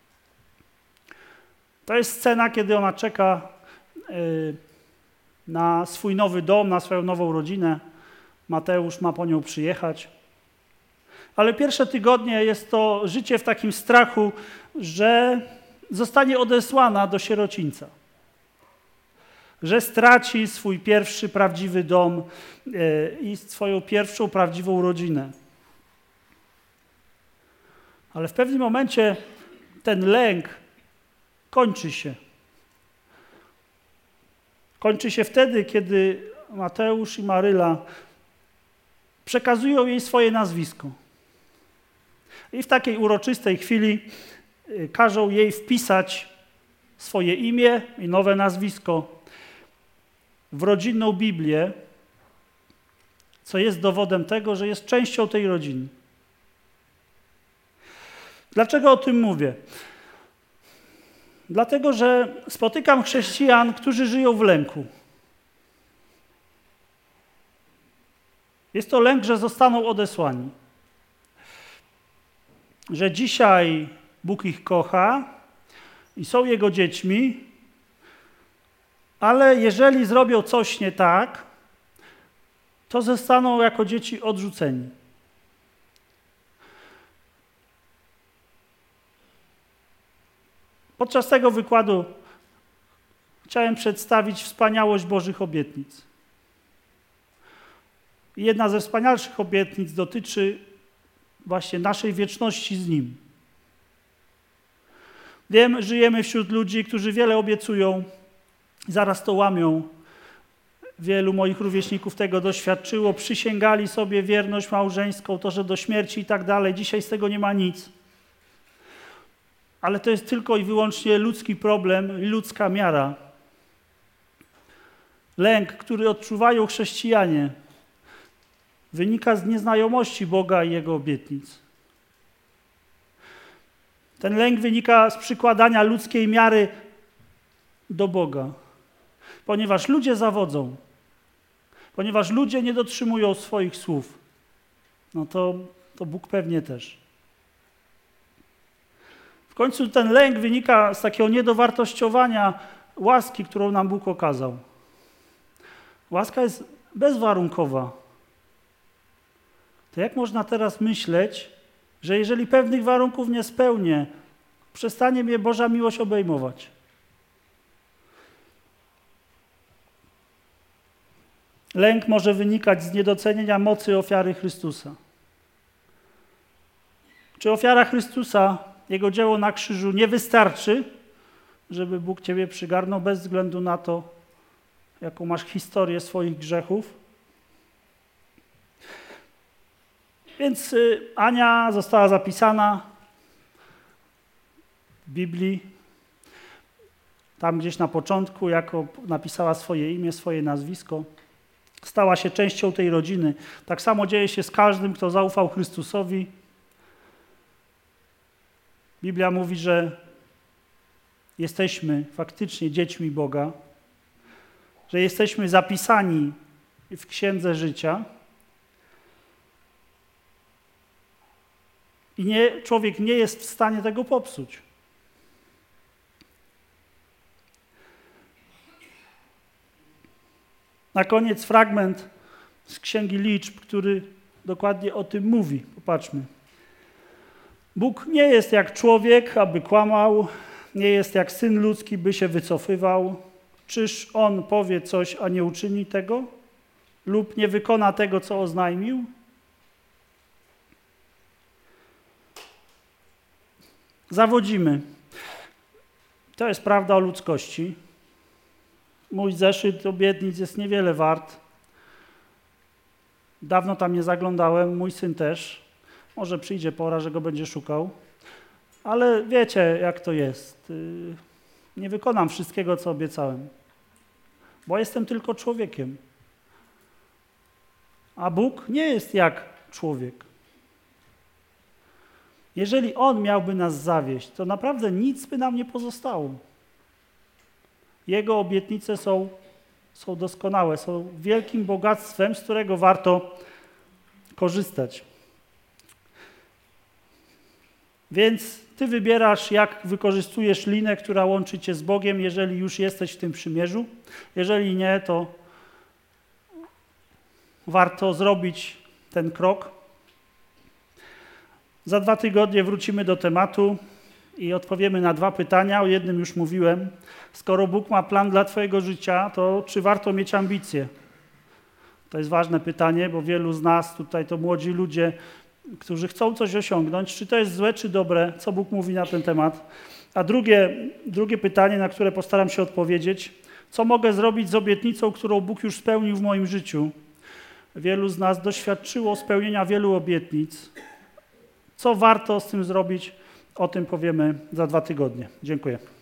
Speaker 1: To jest scena, kiedy ona czeka y, na swój nowy dom, na swoją nową rodzinę. Mateusz ma po nią przyjechać. Ale pierwsze tygodnie jest to życie w takim strachu, że zostanie odesłana do sierocińca. Że straci swój pierwszy prawdziwy dom y, i swoją pierwszą prawdziwą rodzinę. Ale w pewnym momencie ten lęk kończy się. Kończy się wtedy, kiedy Mateusz i Maryla przekazują jej swoje nazwisko. I w takiej uroczystej chwili każą jej wpisać swoje imię i nowe nazwisko w rodzinną Biblię, co jest dowodem tego, że jest częścią tej rodziny. Dlaczego o tym mówię? Dlatego, że spotykam chrześcijan, którzy żyją w lęku. Jest to lęk, że zostaną odesłani. Że dzisiaj Bóg ich kocha i są Jego dziećmi, ale jeżeli zrobią coś nie tak, to zostaną jako dzieci odrzuceni. Podczas tego wykładu chciałem przedstawić wspaniałość Bożych obietnic. I jedna ze wspanialszych obietnic dotyczy właśnie naszej wieczności z Nim. Wiem, żyjemy wśród ludzi, którzy wiele obiecują, zaraz to łamią. Wielu moich rówieśników tego doświadczyło, przysięgali sobie wierność małżeńską, to, że do śmierci i tak dalej. Dzisiaj z tego nie ma nic. Ale to jest tylko i wyłącznie ludzki problem i ludzka miara. Lęk, który odczuwają chrześcijanie, wynika z nieznajomości Boga i Jego obietnic. Ten lęk wynika z przykładania ludzkiej miary do Boga. Ponieważ ludzie zawodzą, ponieważ ludzie nie dotrzymują swoich słów, no to, to Bóg pewnie też. W końcu ten lęk wynika z takiego niedowartościowania łaski, którą nam Bóg okazał. Łaska jest bezwarunkowa. To jak można teraz myśleć, że jeżeli pewnych warunków nie spełnię, przestanie mnie Boża miłość obejmować? Lęk może wynikać z niedocenienia mocy ofiary Chrystusa. Czy ofiara Chrystusa, Jego dzieło na krzyżu nie wystarczy, żeby Bóg Ciebie przygarnął bez względu na to, jaką masz historię swoich grzechów? Więc Ania została zapisana w Biblii, tam gdzieś na początku, jako napisała swoje imię, swoje nazwisko. Stała się częścią tej rodziny. Tak samo dzieje się z każdym, kto zaufał Chrystusowi. Biblia mówi, że jesteśmy faktycznie dziećmi Boga, że jesteśmy zapisani w Księdze Życia. I nie, człowiek nie jest w stanie tego popsuć. Na koniec fragment z Księgi Liczb, który dokładnie o tym mówi. Popatrzmy. Bóg nie jest jak człowiek, aby kłamał, nie jest jak syn ludzki, by się wycofywał. Czyż on powie coś, a nie uczyni tego? Lub nie wykona tego, co oznajmił? Zawodzimy. To jest prawda o ludzkości. Mój zeszyt obietnic jest niewiele wart. Dawno tam nie zaglądałem, mój syn też. Może przyjdzie pora, że go będzie szukał. Ale wiecie, jak to jest. Nie wykonam wszystkiego, co obiecałem. Bo jestem tylko człowiekiem. A Bóg nie jest jak człowiek. Jeżeli On miałby nas zawieść, to naprawdę nic by nam nie pozostało. Jego obietnice są, są doskonałe, są wielkim bogactwem, z którego warto korzystać. Więc Ty wybierasz, jak wykorzystujesz linę, która łączy Cię z Bogiem, jeżeli już jesteś w tym przymierzu. Jeżeli nie, to warto zrobić ten krok. Za dwa tygodnie wrócimy do tematu i odpowiemy na dwa pytania. O jednym już mówiłem. Skoro Bóg ma plan dla Twojego życia, to czy warto mieć ambicje? To jest ważne pytanie, bo wielu z nas, tutaj to młodzi ludzie, którzy chcą coś osiągnąć, czy to jest złe, czy dobre, co Bóg mówi na ten temat. A drugie, drugie pytanie, na które postaram się odpowiedzieć, co mogę zrobić z obietnicą, którą Bóg już spełnił w moim życiu? Wielu z nas doświadczyło spełnienia wielu obietnic. Co warto z tym zrobić? O tym powiemy za dwa tygodnie. Dziękuję.